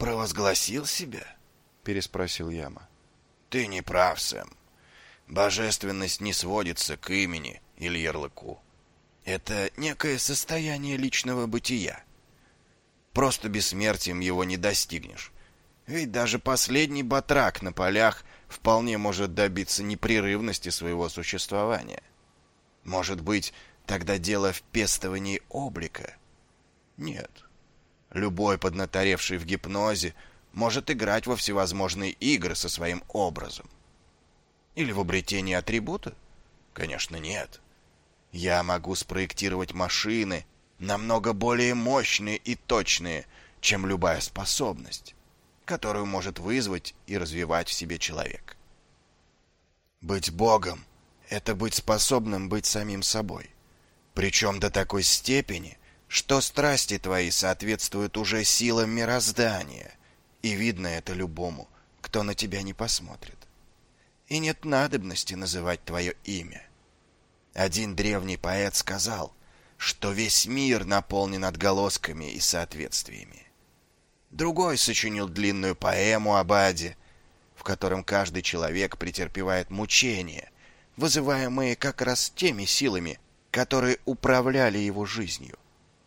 провозгласил себя?» — переспросил Яма. «Ты не прав, Сэм. Божественность не сводится к имени или ярлыку. Это некое состояние личного бытия. Просто бессмертием его не достигнешь. Ведь даже последний батрак на полях вполне может добиться непрерывности своего существования. Может быть, тогда дело в пестовании облика? Нет. Любой поднаторевший в гипнозе может играть во всевозможные игры со своим образом. Или в обретении атрибута? Конечно, нет. Я могу спроектировать машины, намного более мощные и точные, чем любая способность, которую может вызвать и развивать в себе человек. Быть Богом — это быть способным быть самим собой. Причем до такой степени, что страсти твои соответствуют уже силам мироздания, и видно это любому, кто на тебя не посмотрит. И нет надобности называть твое имя. Один древний поэт сказал, что весь мир наполнен отголосками и соответствиями. Другой сочинил длинную поэму об аде, в котором каждый человек претерпевает мучения, вызываемые как раз теми силами, которые управляли его жизнью.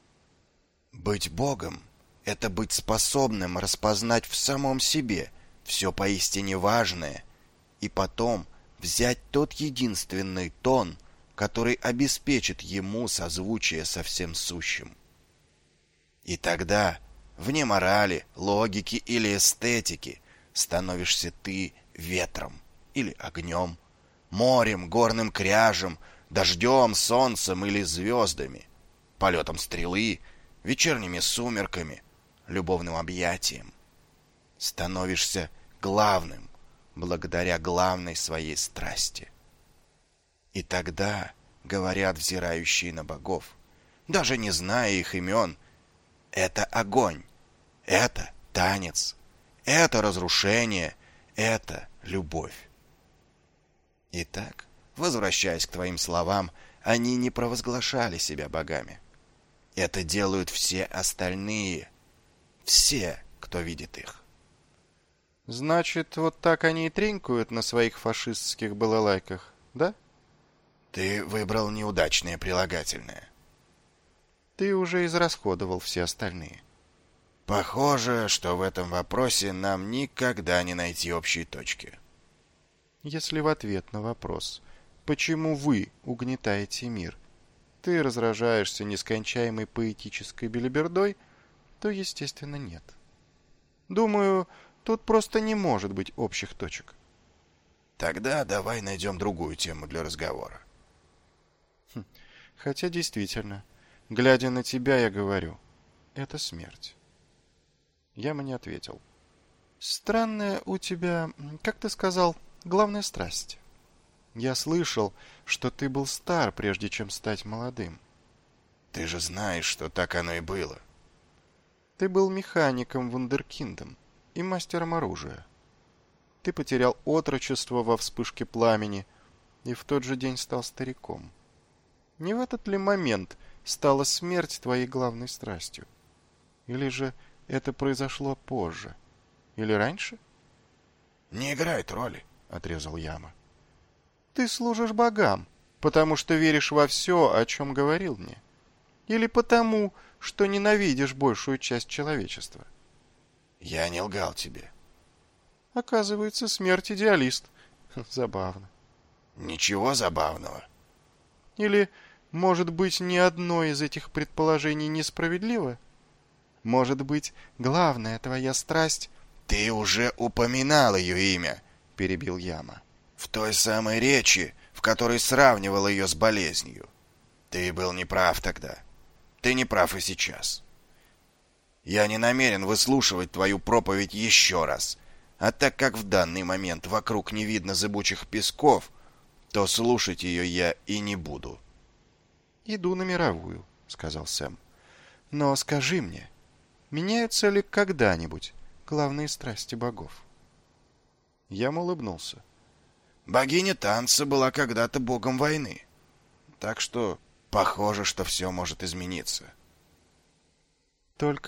Быть Богом — это быть способным распознать в самом себе все поистине важное и потом взять тот единственный тон, который обеспечит ему созвучие со всем сущим. И тогда, вне морали, логики или эстетики, становишься ты ветром или огнем, морем, горным кряжем, дождем, солнцем или звездами, полетом стрелы, вечерними сумерками, любовным объятием. Становишься главным, благодаря главной своей страсти. И тогда, говорят взирающие на богов, даже не зная их имен, это огонь, это танец, это разрушение, это любовь. Итак, возвращаясь к твоим словам, они не провозглашали себя богами. Это делают все остальные, все, кто видит их. Значит, вот так они и тренькают на своих фашистских балалайках, да? Ты выбрал неудачное прилагательное. Ты уже израсходовал все остальные. Похоже, что в этом вопросе нам никогда не найти общей точки. Если в ответ на вопрос, почему вы угнетаете мир, ты разражаешься нескончаемой поэтической белибердой, то, естественно, нет. Думаю, тут просто не может быть общих точек. Тогда давай найдем другую тему для разговора. Хотя действительно, глядя на тебя, я говорю, это смерть. Яма не ответил. Странная у тебя, как ты сказал, главная страсть. Я слышал, что ты был стар, прежде чем стать молодым. Ты же знаешь, что так оно и было. Ты был механиком вундеркиндом и мастером оружия. Ты потерял отрочество во вспышке пламени и в тот же день стал стариком. Не в этот ли момент стала смерть твоей главной страстью? Или же это произошло позже? Или раньше? Не играет роли, отрезал Яма. Ты служишь богам, потому что веришь во все, о чем говорил мне. Или потому, что ненавидишь большую часть человечества. Я не лгал тебе. Оказывается, смерть идеалист. Забавно. Ничего забавного. Или, может быть, ни одно из этих предположений несправедливо? Может быть, главная твоя страсть... Ты уже упоминал ее имя, перебил Яма. В той самой речи, в которой сравнивал ее с болезнью. Ты был неправ тогда. Ты не прав и сейчас. Я не намерен выслушивать твою проповедь еще раз, а так как в данный момент вокруг не видно зыбучих песков, то слушать ее я и не буду. «Иду на мировую», — сказал Сэм. «Но скажи мне, меняются ли когда-нибудь главные страсти богов?» Яма улыбнулся. Богиня танца была когда-то богом войны, так что похоже, что все может измениться. Только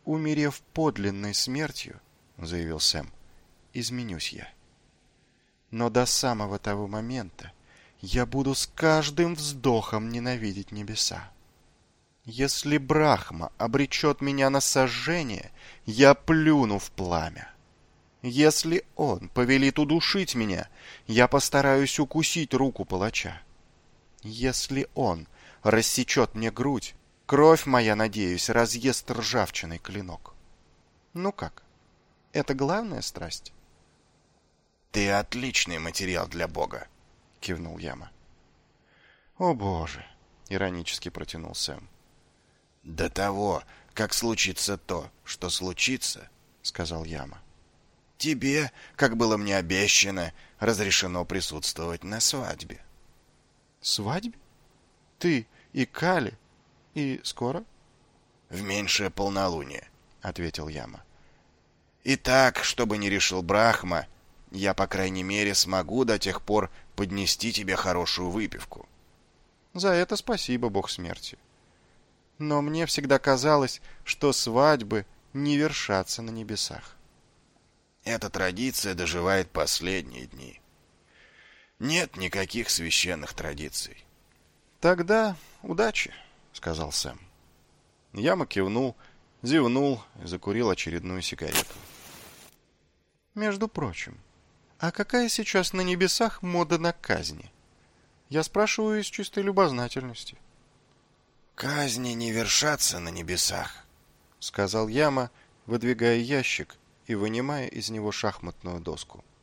умерев подлинной смертью, — заявил Сэм, — изменюсь я. Но до самого того момента я буду с каждым вздохом ненавидеть небеса. Если Брахма обречет меня на сожжение, я плюну в пламя. Если он повелит удушить меня, я постараюсь укусить руку палача. Если он рассечет мне грудь, кровь моя, надеюсь, разъест ржавчиной клинок. Ну как, это главная страсть? «Ты отличный материал для Бога», — кивнул Яма. «О, Боже!» — иронически протянул Сэм. «До того, как случится то, что случится», — сказал Яма, — «тебе, как было мне обещано, разрешено присутствовать на свадьбе». «Свадьбе? Ты и Кали? И скоро?» «В меньшее полнолуние», — ответил Яма. «И так, чтобы не решил Брахма, я, по крайней мере, смогу до тех пор поднести тебе хорошую выпивку». «За это спасибо, бог смерти. Но мне всегда казалось, что свадьбы не вершатся на небесах». Эта традиция доживает последние дни. Нет никаких священных традиций. «Тогда удачи», — сказал Сэм. Яма кивнул, зевнул и закурил очередную сигарету. «Между прочим, а какая сейчас на небесах мода на казни? Я спрашиваю из чистой любознательности». «Казни не вершатся на небесах», — сказал Яма, выдвигая ящик и вынимая из него шахматную доску.